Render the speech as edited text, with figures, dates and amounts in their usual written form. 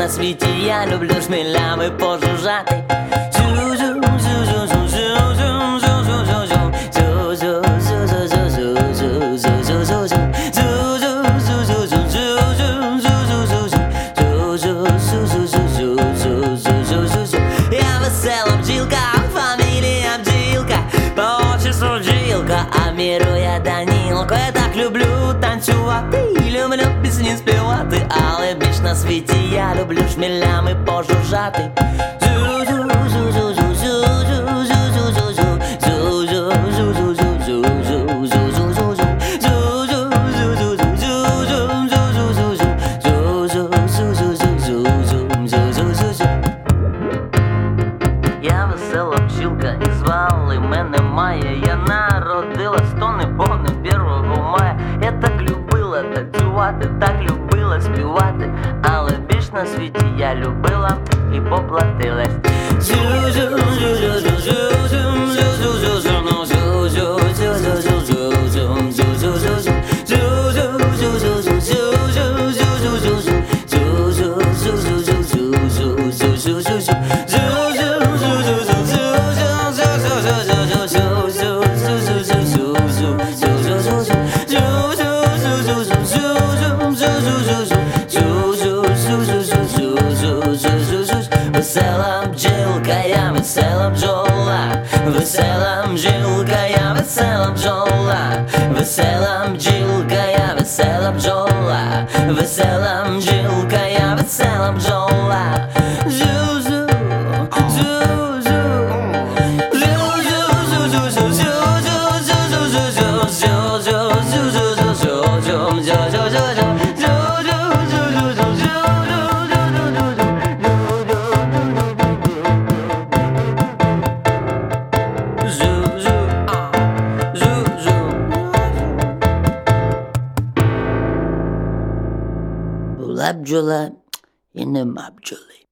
на світі, я люблю шмелями пожужжати. Я весела бджілка, фамілія бджілка, по отчеству бджілка, а міру я Данілко. Я так люблю танцювати і люблю пісні співати, але більш на світі я люблю шмелями пожужжати. Я весела бджілка і звали мене Майя. Я народилась то не богнем 1 мая. Я так любила танцювати, так любила співати, але більш на світі я любила і поплатилась. Весела бджілка, я весела бджола, весела бджілка, я весела бджола, весела бджілка, я весела бджола, весела бджілка, я весела бджола. Зю-зю, зю-зю, була бджола і нема бджоли.